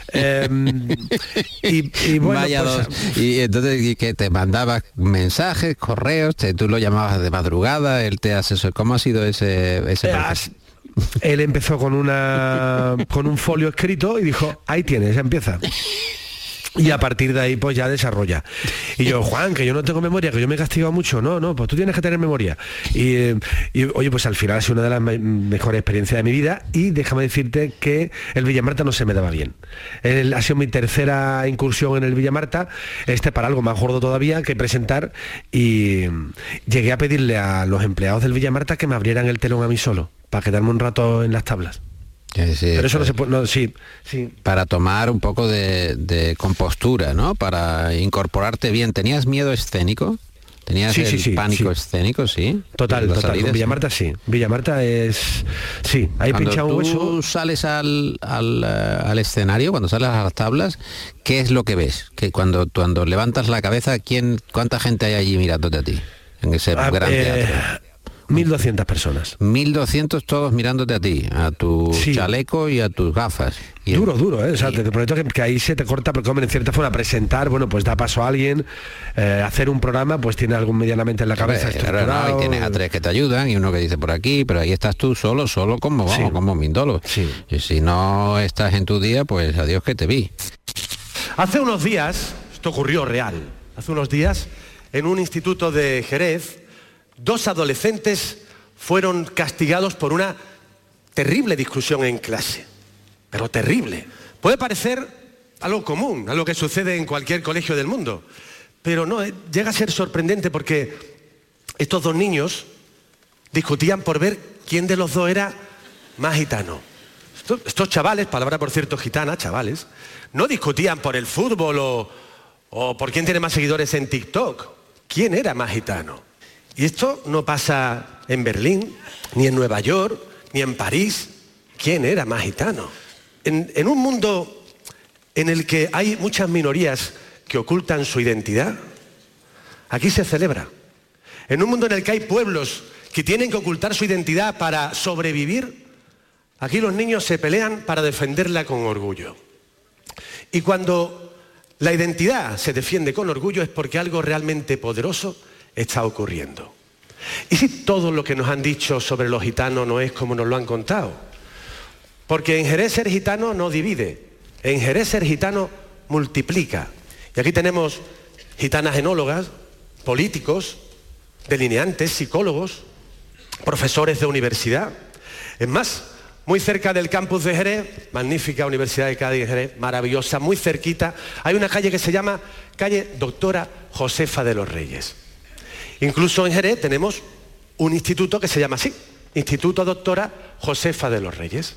Y bueno, vaya pues, dos. Y entonces que te mandaba mensajes, correos, tú lo llamabas de madrugada, él te asesoró. ¿Cómo ha sido ese proceso? Él empezó con un folio escrito y dijo, ahí tienes, ya empieza. Y a partir de ahí pues ya desarrolla. Y yo, Juan, que yo no tengo memoria, que yo me he castigado mucho. No, pues tú tienes que tener memoria. Y oye, pues al final ha sido una de las mejores experiencias de mi vida. Y déjame decirte que el Villamarta no se me daba bien. Ha sido mi tercera incursión en el Villamarta, para algo más gordo todavía que presentar. Y llegué a pedirle a los empleados del Villamarta que me abrieran el telón a mí solo, para quedarme un rato en las tablas. Sí, pero eso no se puede, sí. Para tomar un poco de compostura, ¿no? Para incorporarte bien. ¿Tenías miedo escénico? ¿Tenías pánico escénico? Sí. Total. Con Villamarta sí. Villamarta es... Sí, ahí pinchado un hueso. Cuando tú sales al escenario, cuando sales a las tablas, ¿qué es lo que ves? Que cuando levantas la cabeza, ¿cuánta gente hay allí mirándote a ti? En ese gran teatro. 1.200 personas. 1.200 todos mirándote a ti, a tu chaleco y a tus gafas. Y duro, o sea, te prometo que ahí se te corta, porque hombre, en cierta forma presentar, bueno, pues da paso a alguien, hacer un programa, pues tiene algo medianamente en la cabeza estructurado. Y tienes a 3 que te ayudan y uno que dice por aquí, pero ahí estás tú solo como mindolo. Sí. Y si no estás en tu día, pues adiós que te vi. Hace unos días, esto ocurrió real, hace unos días, en un instituto de Jerez, 2 adolescentes fueron castigados por una terrible discusión en clase, pero terrible. Puede parecer algo común, algo que sucede en cualquier colegio del mundo, pero no, llega a ser sorprendente porque estos 2 niños discutían por ver quién de los 2 era más gitano. Estos chavales, palabra por cierto gitana, chavales, no discutían por el fútbol o por quién tiene más seguidores en TikTok. ¿Quién era más gitano? Y esto no pasa en Berlín, ni en Nueva York, ni en París. ¿Quién era más gitano? En un mundo en el que hay muchas minorías que ocultan su identidad, aquí se celebra. En un mundo en el que hay pueblos que tienen que ocultar su identidad para sobrevivir, aquí los niños se pelean para defenderla con orgullo. Y cuando la identidad se defiende con orgullo es porque algo realmente poderoso está ocurriendo. ¿Y si todo lo que nos han dicho sobre los gitanos no es como nos lo han contado? Porque en Jerez ser gitano no divide, en Jerez ser gitano multiplica. Y aquí tenemos gitanas enólogas, políticos, delineantes, psicólogos, profesores de universidad. Es más, muy cerca del campus de Jerez, magnífica Universidad de Cádiz, Jerez, maravillosa, muy cerquita, hay una calle que se llama calle Doctora Josefa de los Reyes. Incluso en Jerez tenemos un instituto que se llama así, Instituto Doctora Josefa de los Reyes.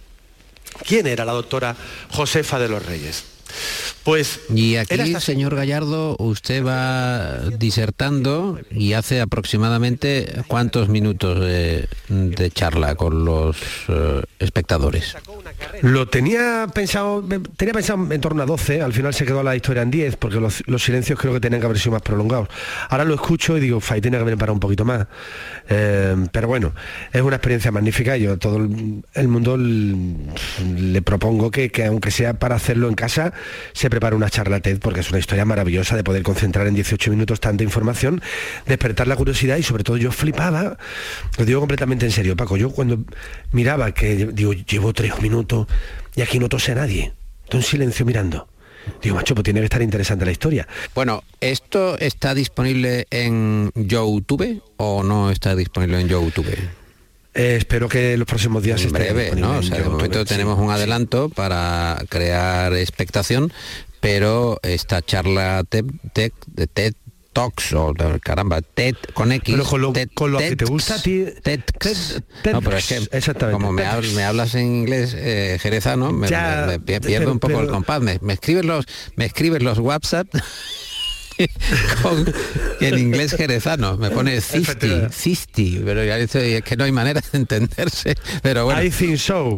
¿Quién era la doctora Josefa de los Reyes? Pues y aquí, señor Gallardo, usted va disertando y hace aproximadamente ¿cuántos minutos de charla con los espectadores? Lo tenía pensado en torno a 12, al final se quedó la historia en 10, porque los silencios creo que tenían que haber sido más prolongados. Ahora lo escucho y digo, tiene que haber parado un poquito más. Pero bueno, es una experiencia magnífica. Yo a todo el mundo le propongo que aunque sea para hacerlo en casa, se prepare una charla TED, porque es una historia maravillosa de poder concentrar en 18 minutos tanta información, despertar la curiosidad y sobre todo yo flipaba, lo digo completamente en serio, Paco, yo cuando miraba que, digo, llevo 3 minutos y aquí no tose nadie, estoy en silencio mirando. Digo, macho, pues tiene que estar interesante la historia. Bueno, ¿esto está disponible en YouTube o no está disponible en YouTube? Espero que en los próximos días en breve, ¿no? O sea, de momento tenemos un adelanto para crear expectación, pero esta charla TED Talks o caramba, TED con X. Pero con lo que te gusta a ti. TED. No, pero es que como me hablas en inglés jerezano, me pierdo un poco el compás. Me escribes los WhatsApp. En inglés jerezano me pone cisti, pero ya es que no hay manera de entenderse, pero bueno, I think so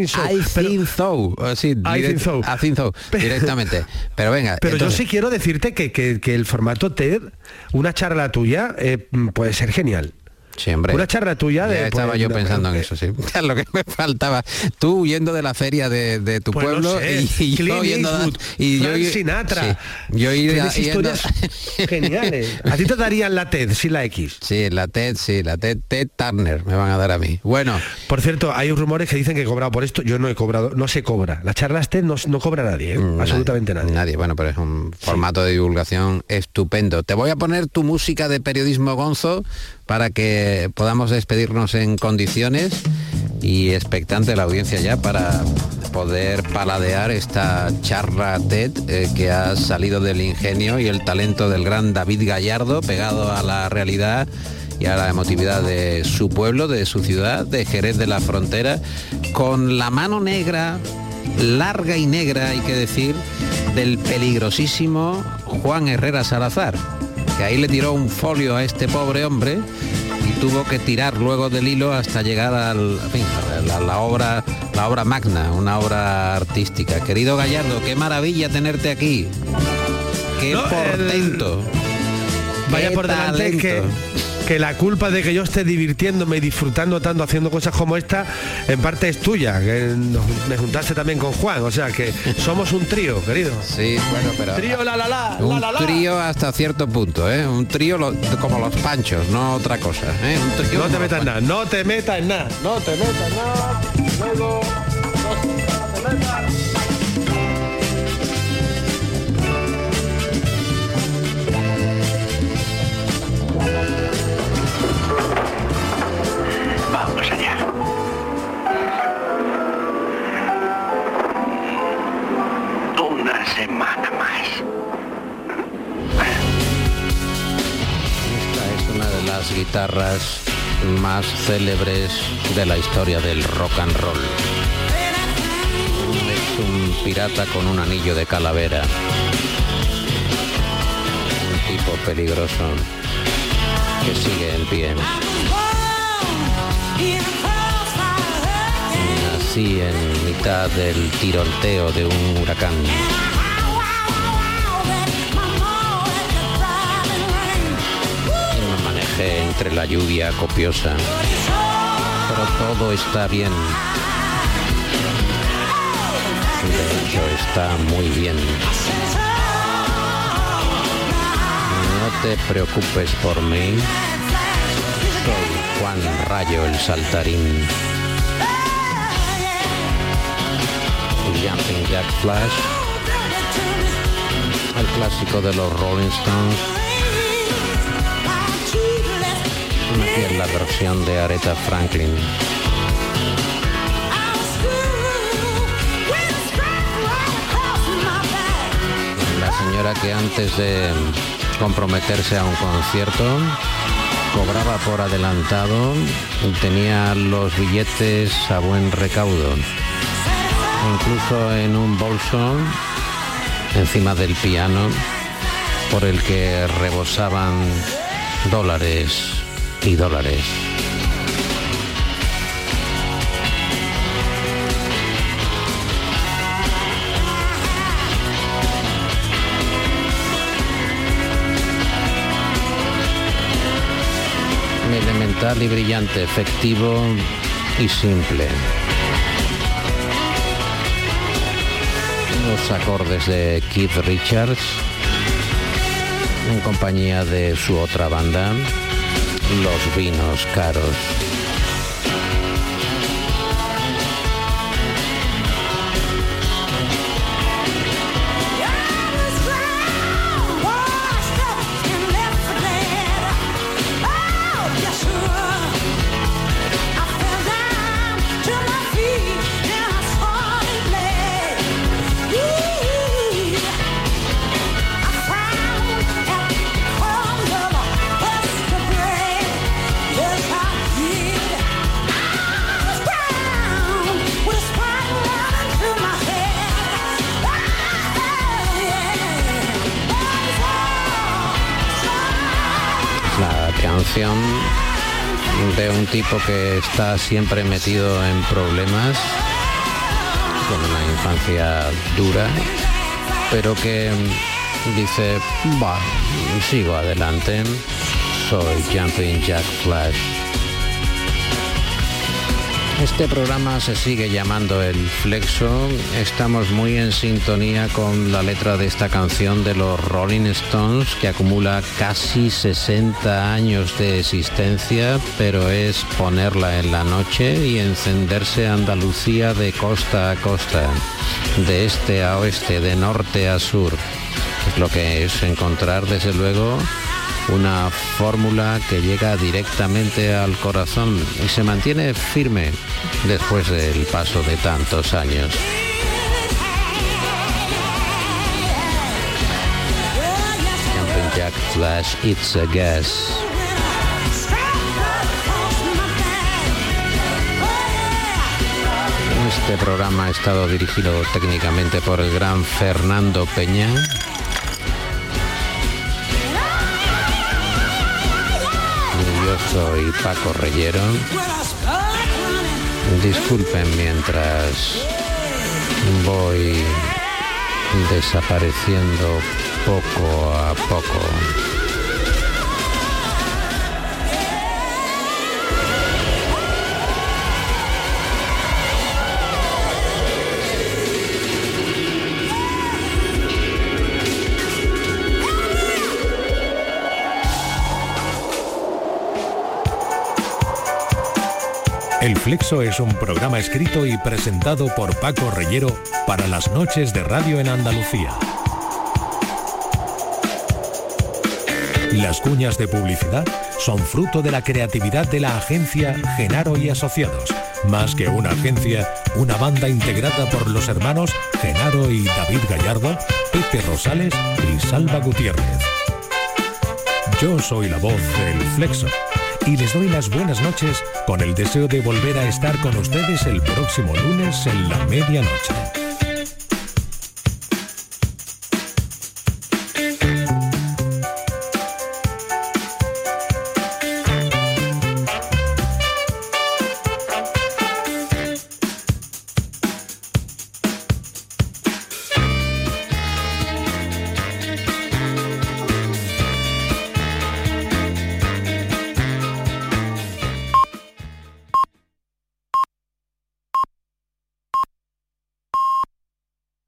directamente, pero venga, pero entonces, yo sí quiero decirte que el formato TED, una charla tuya puede ser genial. Sí, hombre. Una charla tuya de... estaba yo pensando en eso, sí. Es lo que me faltaba. Tú huyendo de la feria de tu pueblo, no sé. y yo yendo Frank Sinatra. Sí. Yo historias geniales. A ti te darían la TED, sí, la X. Sí, la TED Turner me van a dar a mí. Bueno. Por cierto, hay rumores que dicen que he cobrado por esto. Yo no he cobrado, no se cobra. Las charlas TED no cobra nadie, absolutamente nadie. Nadie, bueno, pero es un formato de divulgación estupendo. Te voy a poner tu música de periodismo gonzo para que podamos despedirnos en condiciones y expectante la audiencia ya para poder paladear esta charla TED que ha salido del ingenio y el talento del gran David Gallardo, pegado a la realidad y a la emotividad de su pueblo, de su ciudad, de Jerez de la Frontera, con la mano negra, larga y negra, hay que decir, del peligrosísimo Juan Herrera Salazar, que ahí le tiró un folio a este pobre hombre y tuvo que tirar luego del hilo hasta llegar a la obra magna, una obra artística. Querido Gallardo, qué maravilla tenerte aquí. Qué portento. Vaya por delante que la culpa de que yo esté divirtiéndome y disfrutando tanto haciendo cosas como esta, en parte es tuya, que me juntaste también con Juan, o sea que somos un trío, querido. Sí, bueno, pero... Trío un trío hasta cierto punto, un trío como los Panchos, no otra cosa, un trío. No te metas en nada, no te metas en nada, luego no te metas. guitarras más célebres de la historia del rock and roll. Es un pirata con un anillo de calavera, un tipo peligroso que sigue en pie. Nací en mitad del tiroteo de un huracán. Y me manejé entre la lluvia copiosa. Pero todo está bien. De hecho, está muy bien. No te preocupes por mí. Soy Juan Rayo el Saltarín. Jumping Jack Flash, el clásico de los Rolling Stones, aquí en la versión de Aretha Franklin. La señora que antes de comprometerse a un concierto cobraba por adelantado y tenía los billetes a buen recaudo. Incluso en un bolso encima del piano por el que rebosaban dólares y dólares. Elemental y brillante, efectivo y simple. Los acordes de Keith Richards en compañía de su otra banda, Los Vinos Caros. De un tipo que está siempre metido en problemas, con una infancia dura, pero que dice, bah, sigo adelante, soy Jumping Jack Flash. Este programa se sigue llamando El Flexo. Estamos muy en sintonía con la letra de esta canción de los Rolling Stones, que acumula casi 60 años de existencia, pero es ponerla en la noche y encenderse Andalucía de costa a costa, de este a oeste, de norte a sur. Es lo que es encontrar, desde luego, una fórmula que llega directamente al corazón y se mantiene firme después del paso de tantos años. Jumping Jack Flash, It's a Gas. Este programa ha estado dirigido técnicamente por el gran Fernando Peña. Yo soy Paco Reyero. Disculpen mientras voy desapareciendo poco a poco. El Flexo es un programa escrito y presentado por Paco Reyero para las noches de radio en Andalucía. Las cuñas de publicidad son fruto de la creatividad de la agencia Genaro y Asociados. Más que una agencia, una banda integrada por los hermanos Genaro y David Gallardo, Pepe Rosales y Salva Gutiérrez. Yo soy la voz del Flexo y les doy las buenas noches con el deseo de volver a estar con ustedes el próximo lunes en la medianoche.